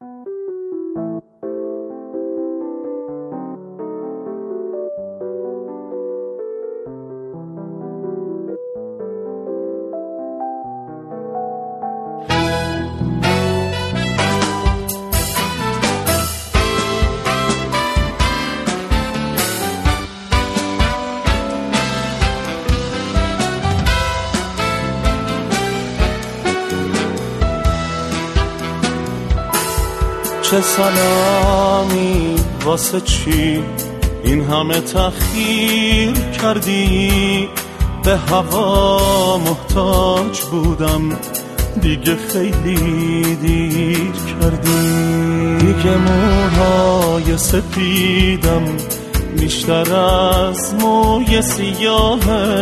چه سلامی واسه چی این همه تأخیر کردی؟ به هوا محتاج بودم دیگه خیلی دیر کردی. دیگه موهای سپیدم بیشتر از موی سیاه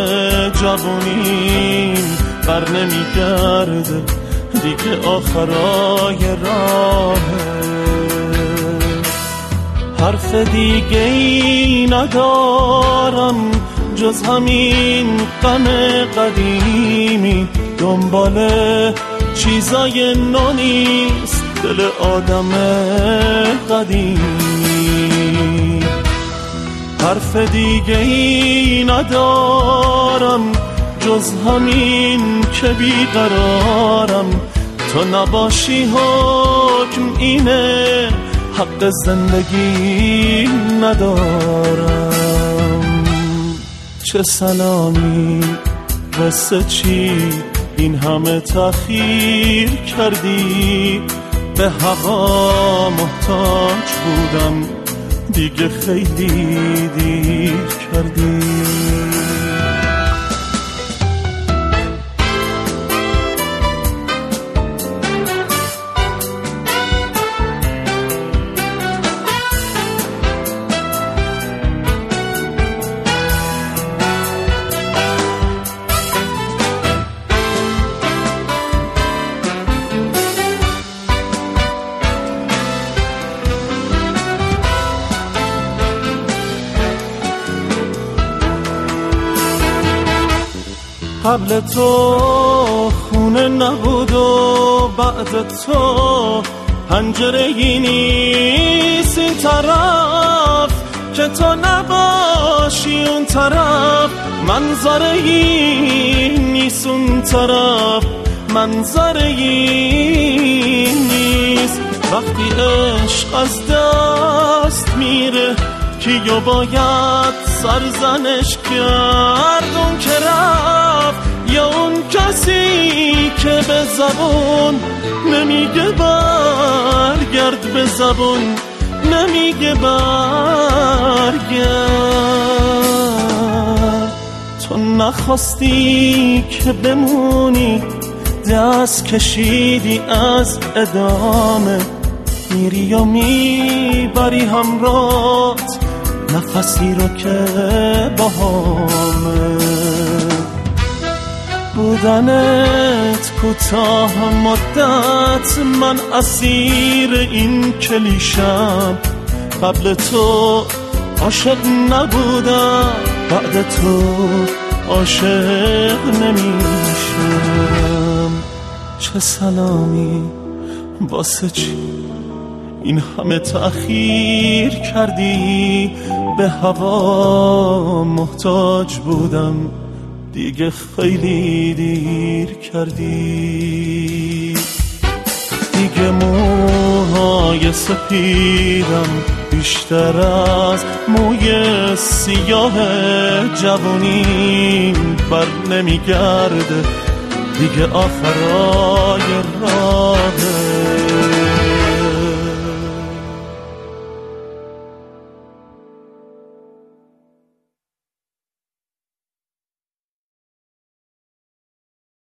جوونیم بر نمیگرده دیگه آخرای راهه. حرف دیگه ای ندارم جز همین غم قدیمی، دنبال چیزای نو نیست دل آدم قدیمی. حرف دیگه ای ندارم جز همین که بیقرارم، تو نباشی حکم اینه حق زندگی ندارم. چه سلامی واسه چی این همه تأخیر کردی؟ به هوا محتاج بودم دیگه خیلی دیر کردی. قبل تو خونه نبود و بعد تو پنجره‌ای نیست این طرف که تو نباشی اون طرف، منظره‌ای نیست اون طرف منظره‌ای نیست. وقتی عشق از دست میره کیو باید سرزنش کرد؟ اون که رفت یا اون کسی که به زبون نمیگه برگرد، به زبون نمیگه برگرد. تو نخواستی که بمونی، دست کشیدی از ادامه، میری و میبری همراهت نفسی رو که باهامه. بودنت کوتاه مدت، من اسیر این کلیشم. قبل تو عاشق نبودم، بعد تو عاشق نمیشم. چه سلامی واسه چی این همه تأخیر کردی؟ به هوا محتاج بودم دیگه خیلی دیر کردی. دیگه موهای سپیدم بیشتر از موی سیاه جوونیم بر نمیگرده دیگه آخرا